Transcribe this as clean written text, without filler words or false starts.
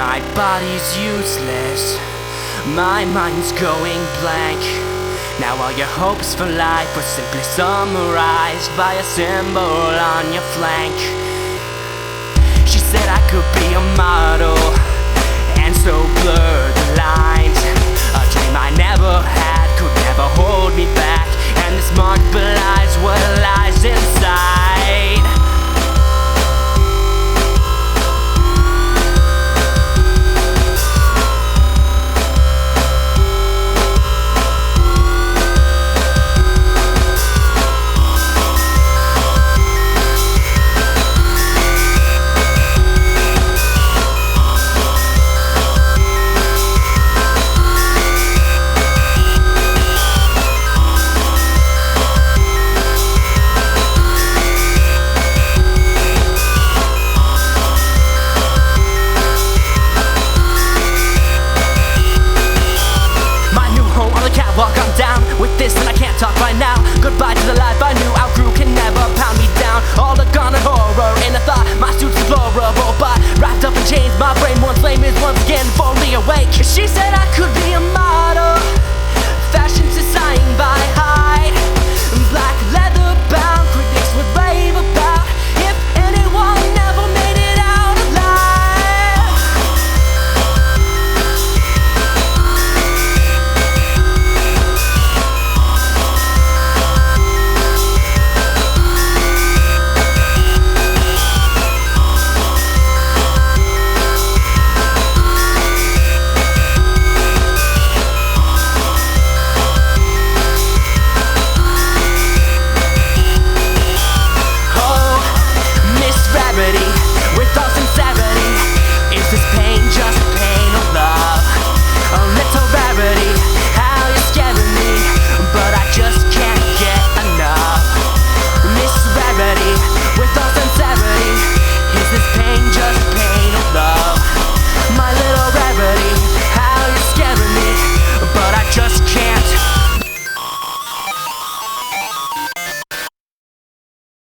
My body's useless, my mind's going blank. Now all your hopes for life were simply summarized by a symbol on your flank. She said I could be a model, and so blur the lines. A dream I never had could never hold me back, and this mark belies what lies inside. Walk on down with this and I can't talk right now. Goodbye to the life I knew, outgrew, can never pound me down. All the gone and horror in a thought, my suit's deplorable, but wrapped up in chains, my brain once lame is once again fully awake.